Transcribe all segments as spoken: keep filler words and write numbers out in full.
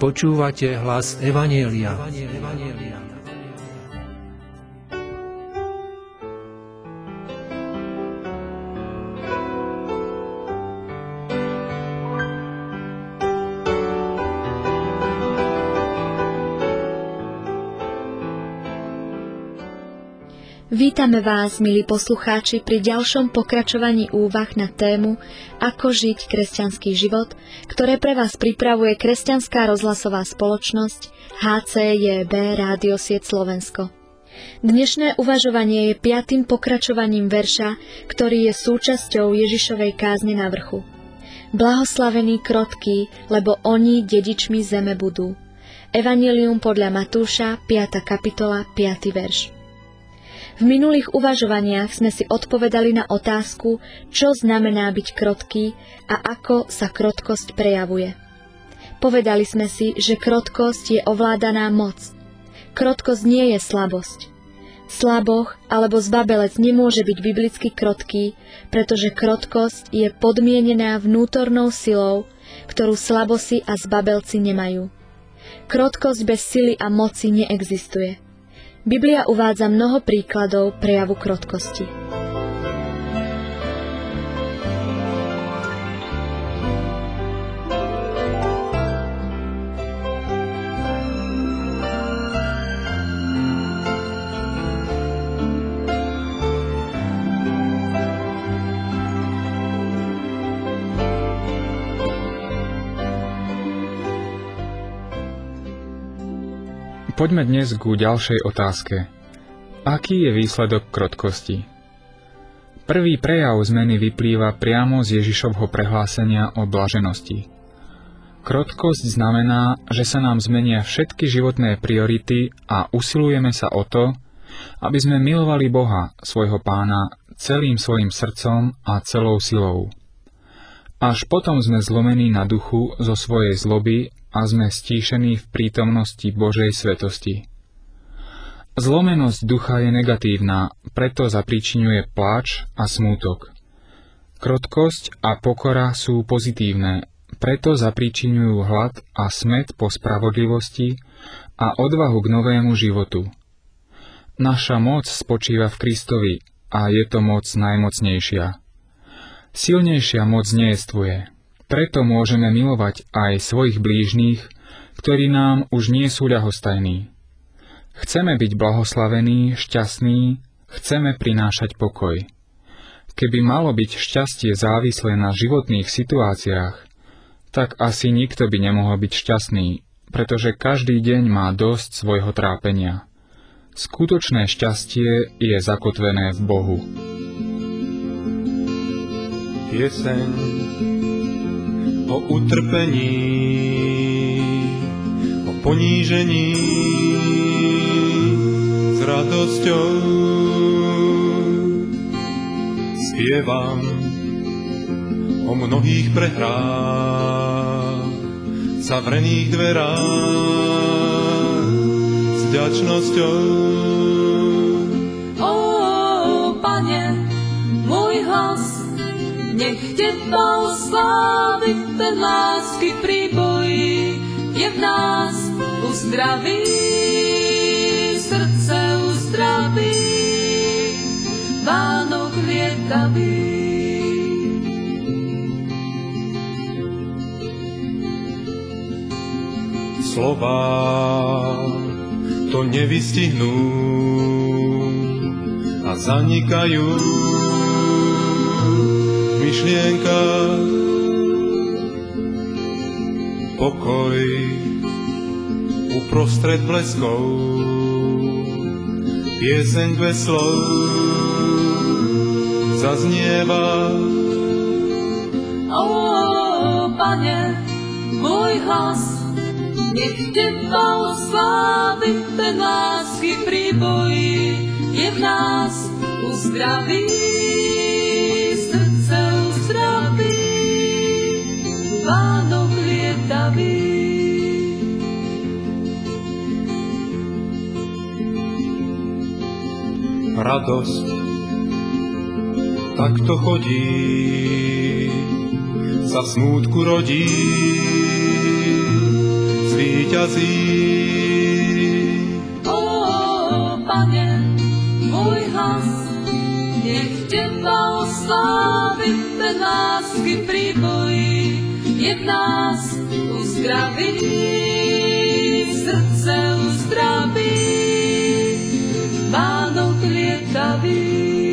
Počúvate hlas Evanjelia. Vítame vás, milí poslucháči, pri ďalšom pokračovaní úvah na tému Ako žiť kresťanský život, ktoré pre vás pripravuje Kresťanská rozhlasová spoločnosť há cé jé bé Rádio Sieť Slovensko. Dnešné uvažovanie je piatym pokračovaním verša, ktorý je súčasťou Ježišovej kázne na vrchu. Blahoslavení krotkí, lebo oni dedičmi zeme budú. Evanjelium podľa Matúša, piata kapitola, piaty verš. V minulých uvažovaniach sme si odpovedali na otázku, čo znamená byť krotký a ako sa krotkosť prejavuje. Povedali sme si, že krotkosť je ovládaná moc. Krotkosť nie je slabosť. Slaboch alebo zbabelec nemôže byť biblicky krotký, pretože krotkosť je podmienená vnútornou silou, ktorú slabosi a zbabelci nemajú. Krotkosť bez sily a moci neexistuje. Biblia uvádza mnoho príkladov prejavu krotkosti. Poďme dnes ku ďalšej otázke. Aký je výsledok krotkosti? Prvý prejav zmeny vyplýva priamo z Ježišovho prehlásenia o blaženosti. Krotkosť znamená, že sa nám zmenia všetky životné priority a usilujeme sa o to, aby sme milovali Boha, svojho Pána, celým svojim srdcom a celou silou. Až potom sme zlomení na duchu zo svojej zloby a sme stíšení v prítomnosti Božej svetosti. Zlomenosť ducha je negatívna, preto zapríčiňuje pláč a smútok. Krotkosť a pokora sú pozitívne, preto zapríčiňujú hlad a smäd po spravodlivosti a odvahu k novému životu. Naša moc spočíva v Kristovi a je to moc najmocnejšia. Silnejšia moc nejestvuje. Preto môžeme milovať aj svojich blížnych, ktorí nám už nie sú ľahostajní. Chceme byť blahoslavení, šťastní, chceme prinášať pokoj. Keby malo byť šťastie závislé na životných situáciách, tak asi nikto by nemohol byť šťastný, pretože každý deň má dosť svojho trápenia. Skutočné šťastie je zakotvené v Bohu. Pieseň o utrpení, o ponížení, s radosťou spievam o mnohých prehrách, zavrených dverách, s vďačnosťou. Ó, Pane, môj hlas nech Teba oslávi, ten lásky príboj je v nás, uzdraví, srdce uzdraví, Vánok lietavý. Slová to nevystihnú a zanikajú myšlienka, pokoj uprostred bleskov, pieseň bez slov zaznieva. Ó, Pane, môj hlas nech Teba oslávi, ten lásky príboj je v nás, uzdraví, srdce uzdraví, Vánok lietavý. Radosť takto chodí, sa v smútku rodí, zlý víťazí. O, Pane, môj hlas, nech Teba oslávi, ten lásky príboj, nech nás uzdraví, srdce uzdraví, Vánok lietavý.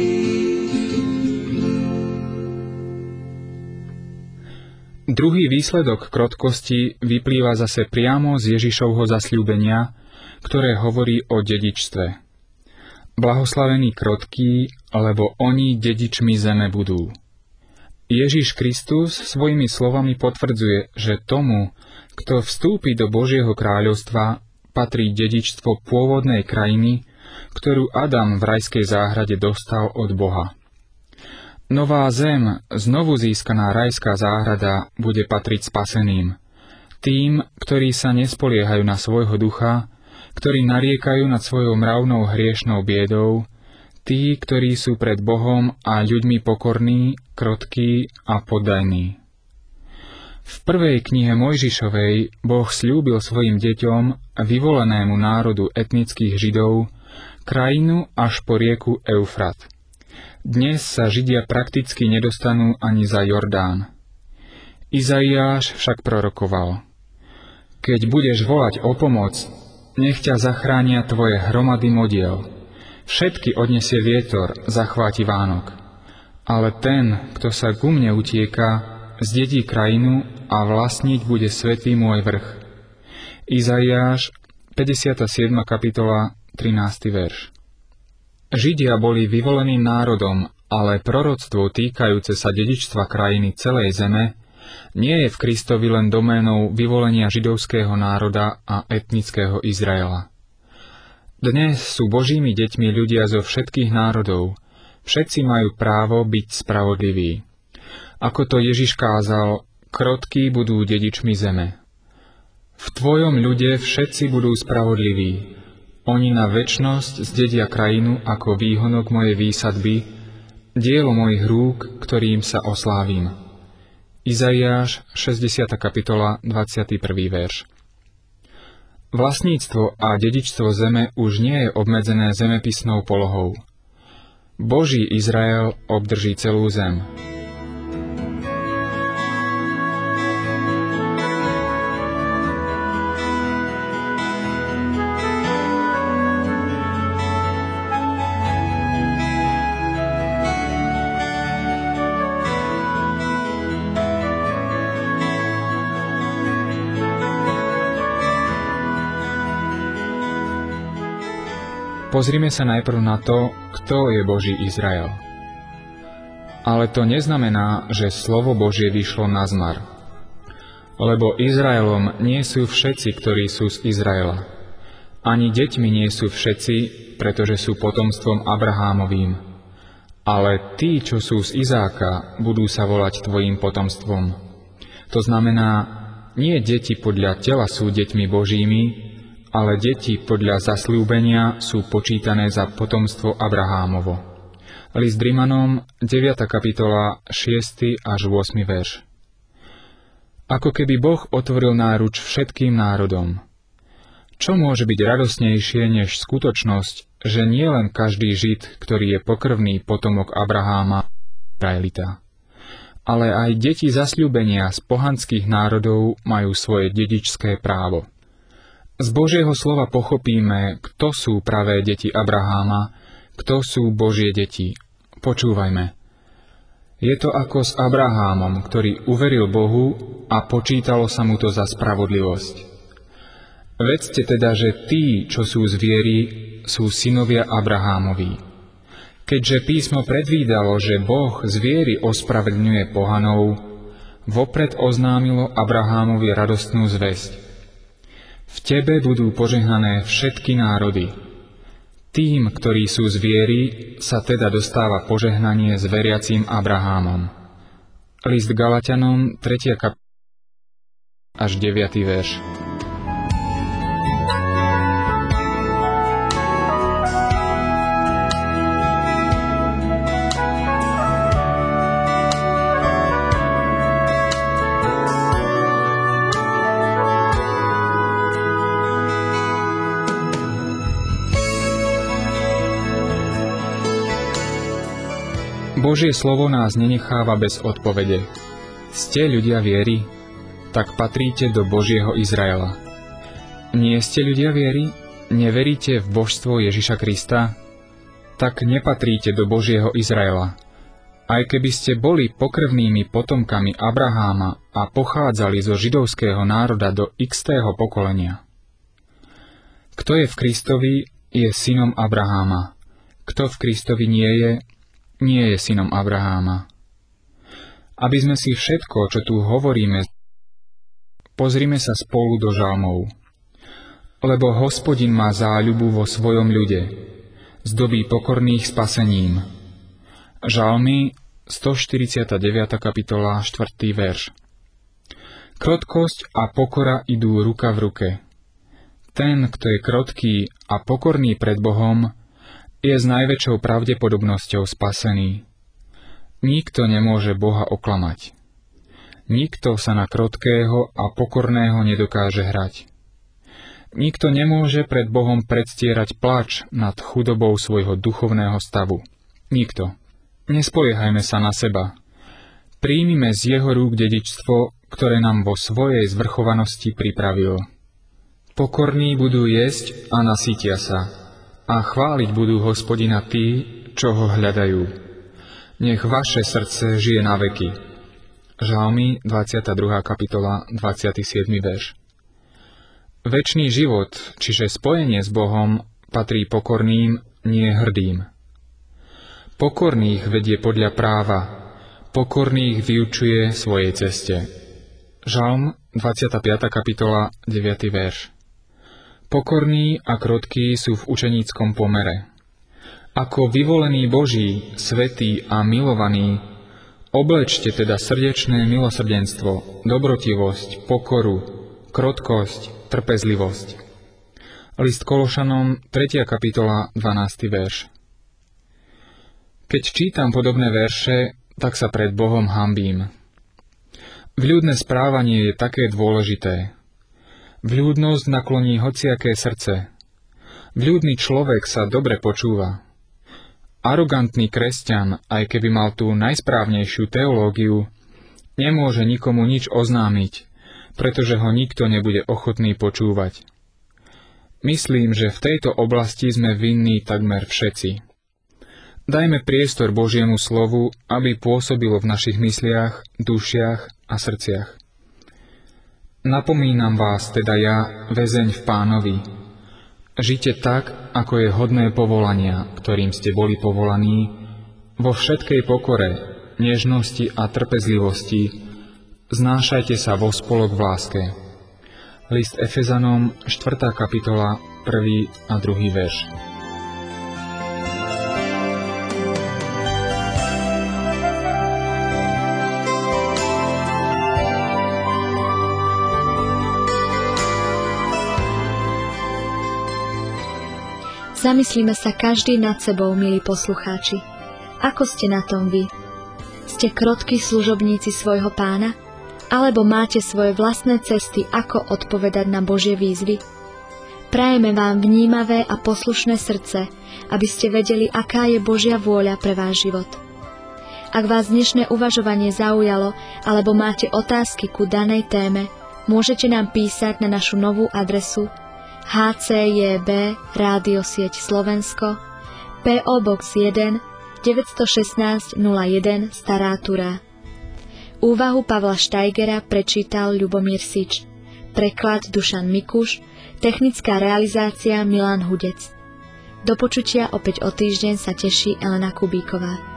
Druhý výsledok krotkosti vyplýva zase priamo z Ježišovho zasľúbenia, ktoré hovorí o dedičstve. Blahoslavení krotkí, lebo oni dedičmi zeme budú. Ježiš Kristus svojimi slovami potvrdzuje, že tomu, kto vstúpi do Božieho kráľovstva, patrí dedičstvo pôvodnej krajiny, ktorú Adam v rajskej záhrade dostal od Boha. Nová zem, znovu získaná rajská záhrada, bude patriť spaseným. Tým, ktorí sa nespoliehajú na svojho ducha, ktorí nariekajú nad svojou mravnou hriešnou biedou, tí, ktorí sú pred Bohom a ľuďmi pokorní, krotkí a poddajní. V prvej knihe Mojžišovej Boh sľúbil svojim deťom, vyvolenému národu etnických Židov, krajinu až po rieku Eufrat. Dnes sa Židia prakticky nedostanú ani za Jordán. Izaiáš však prorokoval: Keď budeš volať o pomoc, nech ťa zachránia tvoje hromady modiel. Všetky odnesie vietor, zachváti Vánok. Ale ten, kto sa ku mne utieka, zdedí krajinu a vlastniť bude svätý môj vrch. Izaiáš, päťdesiata siedma kapitola, trinásty verš. Židia boli vyvoleným národom, ale proroctvo týkajúce sa dedičstva krajiny celej zeme nie je v Kristovi len doménou vyvolenia židovského národa a etnického Izraela. Dnes sú Božími deťmi ľudia zo všetkých národov. Všetci majú právo byť spravodliví. Ako to Ježiš kázal, krotkí budú dedičmi zeme. V tvojom ľude všetci budú spravodliví. Oni na večnosť zdedia krajinu ako výhonok mojej výsadby, dielo mojich rúk, ktorým sa oslávim. Izaiáš, šesťdesiata kapitola, dvadsiaty prvý verš. Vlastníctvo a dedičstvo zeme už nie je obmedzené zemepisnou polohou. Boží Izrael obdrží celú zem. Pozrime sa najprv na to, kto je Boží Izrael. Ale to neznamená, že slovo Božie vyšlo nazmar. Lebo Izraelom nie sú všetci, ktorí sú z Izraela. Ani deťmi nie sú všetci, pretože sú potomstvom Abrahámovým. Ale tí, čo sú z Izáka, budú sa volať tvojím potomstvom. To znamená, nie deti podľa tela sú deťmi Božími, ale deti podľa zasľúbenia sú počítané za potomstvo Abrahámovo. List Rimanom, deviata kapitola, šiesty až ôsmy verš. Ako keby Boh otvoril náruč všetkým národom. Čo môže byť radosnejšie než skutočnosť, že nie len každý Žid, ktorý je pokrvný potomok Abraháma, Izraelita, ale aj deti zasľúbenia z pohanských národov majú svoje dedičské právo. Z Božieho slova pochopíme, kto sú pravé deti Abraháma, kto sú Božie deti. Počúvajme. Je to ako s Abrahámom, ktorý uveril Bohu a počítalo sa mu to za spravodlivosť. Vedzte teda, že tí, čo sú z viery, sú synovia Abrahámovi. Keďže písmo predvídalo, že Boh z viery ospravedlňuje pohanov, vopred oznámilo Abrahámovi radostnú zvesť. V tebe budú požehnané všetky národy. Tým, ktorí sú z viery, sa teda dostáva požehnanie s veriacím Abrahámom. List Galatianom, tretia kapitola až deviaty verš. Božie slovo nás nenecháva bez odpovede. Ste ľudia viery? Tak patríte do Božieho Izraela. Nie ste ľudia viery? Neveríte v božstvo Ježiša Krista? Tak nepatríte do Božieho Izraela. Aj keby ste boli pokrvnými potomkami Abraháma a pochádzali zo židovského národa do x-tého pokolenia. Kto je v Kristovi, je synom Abraháma. Kto v Kristovi nie je, nie je synom Abraháma. Aby sme si všetko, čo tu hovoríme, pozrime sa spolu do žalmov. Lebo Hospodin má záľubu vo svojom ľude, zdobí pokorných spasením. Žalmy, stoštyridsiata deviata kapitola, štvrtý verš. Krotkosť a pokora idú ruka v ruke. Ten, kto je krotký a pokorný pred Bohom, je s najväčšou pravdepodobnosťou spasený. Nikto nemôže Boha oklamať. Nikto sa na krotkého a pokorného nedokáže hrať. Nikto nemôže pred Bohom predstierať plač nad chudobou svojho duchovného stavu. Nikto. Nespoliehajme sa na seba. Príjmime z jeho rúk dedičstvo, ktoré nám vo svojej zvrchovanosti pripravil. Pokorní budú jesť a nasýtia sa, a chváliť budú Hospodina tí, čo ho hľadajú. Nech vaše srdce žije na veky. Žalmy, dvadsiata druhá kapitola, dvadsiaty siedmy verš. Večný život, čiže spojenie s Bohom, patrí pokorným, nie hrdým. Pokorných vedie podľa práva, pokorných vyučuje svojej ceste. Žalm, dvadsiata piata kapitola, deviaty verš. Pokorní a krotkí sú v učeníckom pomere. Ako vyvolení Boží, svätí a milovaní, oblečte teda srdečné milosrdenstvo, dobrotivosť, pokoru, krotkosť, trpezlivosť. List Kološanom, tretia kapitola, dvanásty verš. Keď čítam podobné verše, tak sa pred Bohom hanbím. Vľúdne správanie je také dôležité. Vľúdnosť nakloní hociaké srdce. Vľúdny človek sa dobre počúva. Arogantný kresťan, aj keby mal tú najsprávnejšiu teológiu, nemôže nikomu nič oznámiť, pretože ho nikto nebude ochotný počúvať. Myslím, že v tejto oblasti sme vinní takmer všetci. Dajme priestor Božiemu slovu, aby pôsobilo v našich mysliach, dušiach a srdciach. Napomínam vás teda ja, väzeň v Pánovi. Žite tak, ako je hodné povolania, ktorým ste boli povolaní, vo všetkej pokore, nežnosti a trpezlivosti, znášajte sa vo spolok v láske. List Efezanom, štvrtá kapitola, prvý a druhý verš. Zamyslíme sa každý nad sebou, milí poslucháči. Ako ste na tom vy? Ste krotkí služobníci svojho Pána? Alebo máte svoje vlastné cesty, ako odpovedať na Božie výzvy? Prajeme vám vnímavé a poslušné srdce, aby ste vedeli, aká je Božia vôľa pre váš život. Ak vás dnešné uvažovanie zaujalo, alebo máte otázky ku danej téme, môžete nám písať na našu novú adresu há cé jé bé Rádiosieť Slovensko, pé ó Box jeden, deväťstošestnásť nula jeden, Stará Turá. Úvahu Pavla Štajgera prečítal Ľubomír Sič, preklad Dušan Mikuš, technická realizácia Milan Hudec. Do počutia opäť o týždeň sa teší Elena Kubíková.